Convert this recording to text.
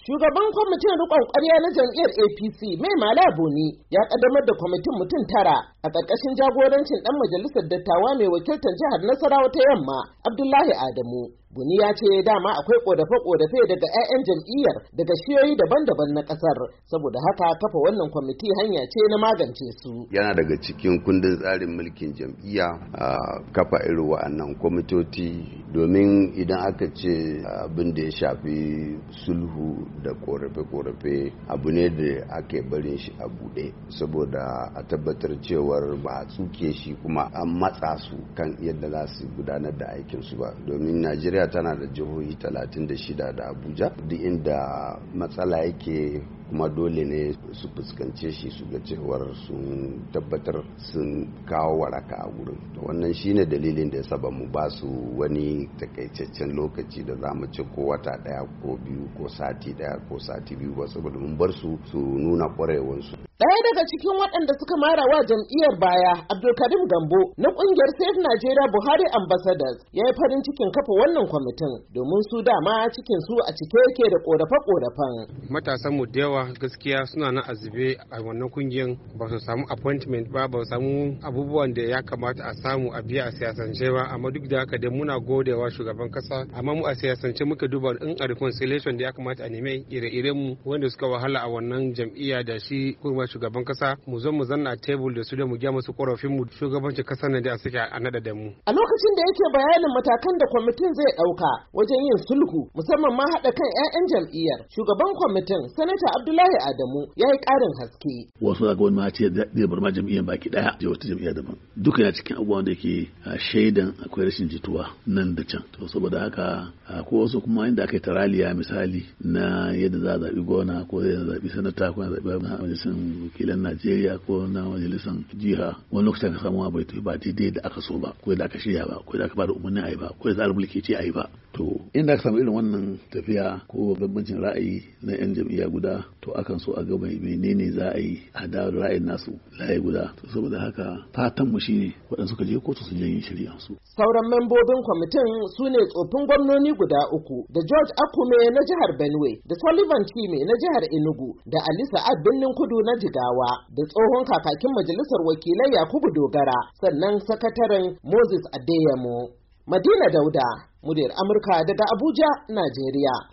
Shugaban kwamitin riƙon ƙwarya na jam'iyyar APC Mai Mala Buni ya ƙaddamar da kwamitin mutum 9 a ƙarƙashin jagorancin ɗan majalisar dattawa mai wakiltar jihar Nasarawa ta Yamma Abdullahi Adamu. Buni ya ce dama akwai ƙorafe-ƙorafe daga 'ya'yan jam'iyyar daga shiyoyi daban-daban na ƙasar, saboda haka kafa wannan kwamiti hanya ce na magance su. Yana daga cikin kundin tsarin mulkin jam'iyya a kafa irin wa'annan kwamitoci, domin idan aka ce abin da ya shafi sulhu da ƙorafe-ƙorafe abu ne da ake barin shi a buɗe, saboda a tabbatar cewar ba a tsuke shi kuma an matsa su kan yadda za su gudanar da aikinsu ba, domin Najeriya tana da jihohi 36 da Abuja, duk inda matsala yake kuma dole ne su fuskance shi su ga cewar sun tabbatar sun kawo waraka a wurin. Wannan shine dalilin da yasa ba mu ba su wani takaitaccen lokaci da za mu ci ko wata daya ko biyu ko sati daya ko sati biyu ba, saboda mun bar su su nuna kwarewansu. Ɗaya daga cikin waɗanda suka mara wa jam'iyyar baya, Abdulkarim Gambo na ƙungiyar Safe Nigeria Buhari Ambassadors, ya yi farin cikin kafa wannan kwamitin domin su dama cikin su a cike yake da ƙorafe-ƙorafen. Matasan mu da yawa gaskiya suna nan azube a wannan ƙungiyar, ba su samu appointment ba su samu abubuwan da ya kamata a samu a biya a siyasance ba, amma duk da haka dai muna godewa shugaban kasa, amma mu a siyasance muka duba in a reconciliation da ya kamata a neme ire-iren mu wanda suka wahala a wannan jam'iyya da shi kuma shugaban kasa mu zo mu zanna a table da su da mu gya musu korafin mu shugabancin kasar nan da suke a nada da mu. A lokacin da yake bayanin matakan da kwamitin zai dauka wajen yin sulhu musamman ma haɗa kan 'ya'yan jam'iyyar, shugaban kwamitin Sanata Abdullahi Adamu ya yi ƙarin haske. Wasu daga wani ma ce zai bar ma jam'iyyar baki daya je wata jam'iyya daban. Duka yana cikin abubuwan da ke shaidan akwai rashin jituwa nan da can. To saboda haka ko wasu kuma inda aka yi taraliya misali na yadda za a zaɓi gona ko zai zaɓi sanata ko zaɓi majalisar wakilan Najeriya ko na majalisar jiha, wani lokacin ka samu bai tafi ba daidai da aka so ba, ko da aka shirya ba, ko da aka ba da umarni a yi ba, ko da tsarin mulki ce a yi ba. To inda aka samu irin wannan tafiya ko bambancin ra'ayi na 'yan jam'iyya guda, to akan so a ga menene za a yi a dawo da ra'ayin nasu layi guda. To saboda haka fatan mu shine waɗanda suka je kotu su janye shari'a su. Sauran membobin kwamitin su ne tsofin gwamnoni guda 3 da George Akume na jihar Benue, da Sullivan Time na jihar Enugu, da Ali Sa'ad Birnin Kudu na Jigawa, da tsohon kakakin majalisar wakilai Yakubu Dogara, sannan sakataren Moses Adeyemo. Madina Dauda, muryar Amurka daga Abuja, Najeriya.